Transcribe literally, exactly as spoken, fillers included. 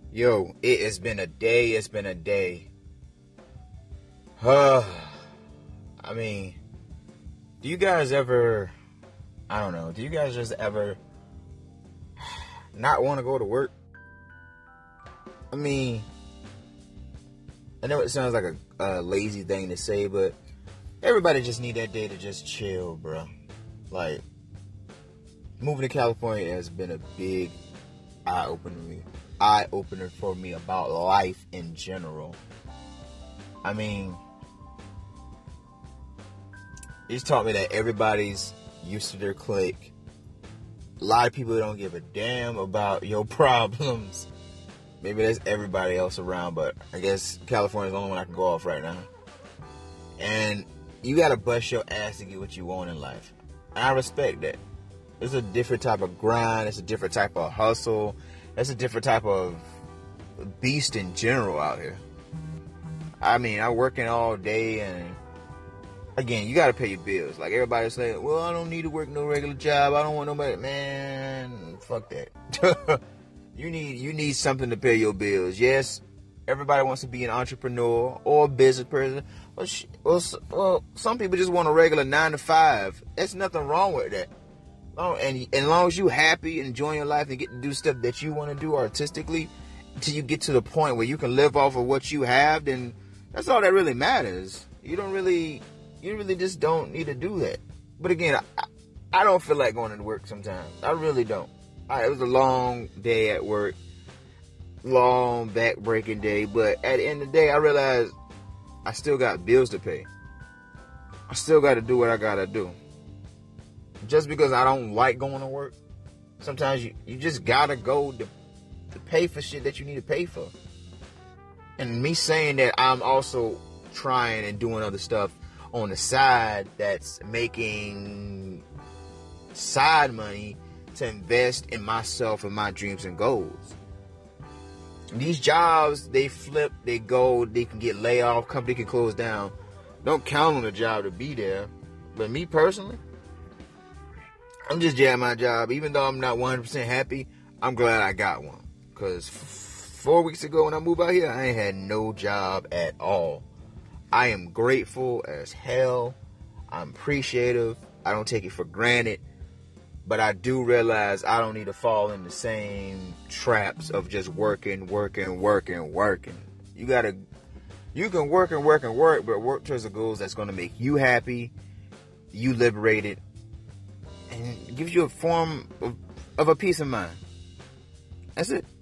Yo, it has been a day. It's been a day. Uh, I mean, do you guys ever, I don't know, do you guys just ever not want to go to work? I mean, I know it sounds like a, a lazy thing to say, but everybody just need that day to just chill, bro. Like, moving to California has been a big eye-opener for me. Eye-opener for me about life in general. I mean, it's taught me that everybody's used to their clique. A lot of people don't give a damn about your problems. Maybe that's everybody else around, but I guess California's the only one I can go off right now. And you gotta bust your ass to get what you want in life. And I respect that. It's a different type of grind. It's a different type of hustle. It's a different type of beast in general out here. I mean, I'm working all day, and again, you gotta pay your bills. Like, everybody's saying, well, I don't need to work no regular job. I don't want nobody. Man, fuck that. you need you need something to pay your bills. Yes, everybody wants to be an entrepreneur or a business person. Well, sh- well, well, some people just want a regular nine to five. There's nothing wrong with that. Oh, and, and as long as you happy, enjoying your life, and get to do stuff that you want to do artistically, until you get to the point where you can live off of what you have, then that's all that really matters. You don't really, you really just don't need to do that. But again, I, I don't feel like going to work sometimes. I really don't. I, it was a long day at work, long back-breaking day. But at the end of the day, I realized I still got bills to pay. I still got to do what I got to do. Just because I don't like going to work, sometimes you, you just gotta go to, to pay for shit that you need to pay for. And me saying that, I'm also trying and doing other stuff on the side that's making side money to invest in myself and my dreams and goals. These jobs, they flip, they go, they can get laid off, company can close down. Don't count on the job to be there. But me personally, I'm just jamming my job. Even though I'm not one hundred percent happy, I'm glad I got one. Because f- four weeks ago when I moved out here, I ain't had no job at all. I am grateful as hell. I'm appreciative. I don't take it for granted. But I do realize I don't need to fall in the same traps of just working, working, working, working. You gotta, you can work and work and work, but work towards the goals that's going to make you happy, you liberated, and gives you a form of, of a peace of mind. That's it.